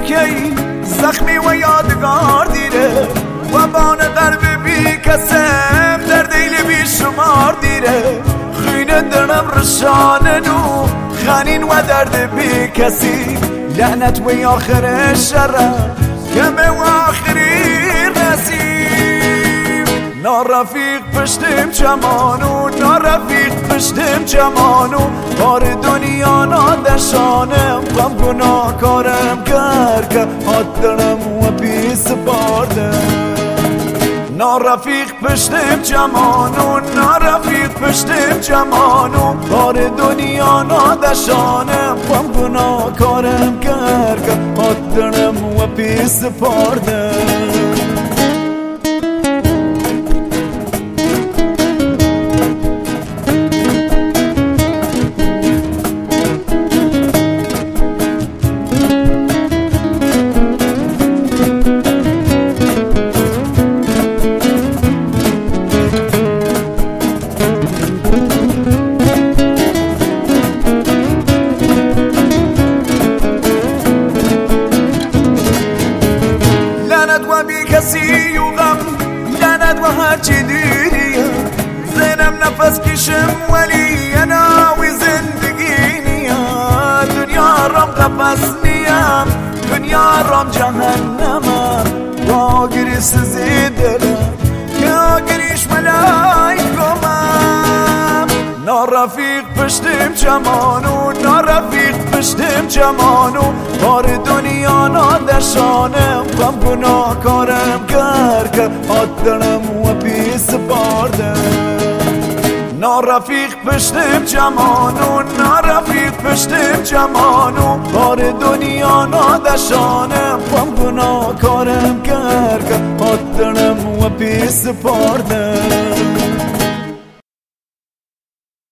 کی زخمی و یادگار دیره و بان قلب بی کسم در دیل بی شمار دیره خینه درم رشانه نو خانین و درد بی کسی لعنت و آخر شره کمه و آخری نصیب نارفیق پشتم جمانو نارفیق پشتم جمانو بار دنیا نادشانم غم گناه کارم کرد حاضرم و پیس باردم نارفیق پشتم جمانو نارفیق پشتم جمانو بار دنیا نادشانم غم گناه کارم کرد حاضرم و پیس باردم کسی و غم لعنت و هرچی دیریم زینم نفس کشم ولی اناوی زندگی نیم دنیا رام قفص نیم دنیا رام جهنمم با گریس زیدلم که آگریش ملائکمم نارفیق پشتم جمانو نارفیق پشتم جمانو بار دنیا نادشانم غم گناه کارم کرد حاضرم و پیس باردم نارفیق پشتم جمانو نارفیق پشتم جمانو بار دنیا نادشانم غم گناه کارم کرد حاضرم و پیس باردم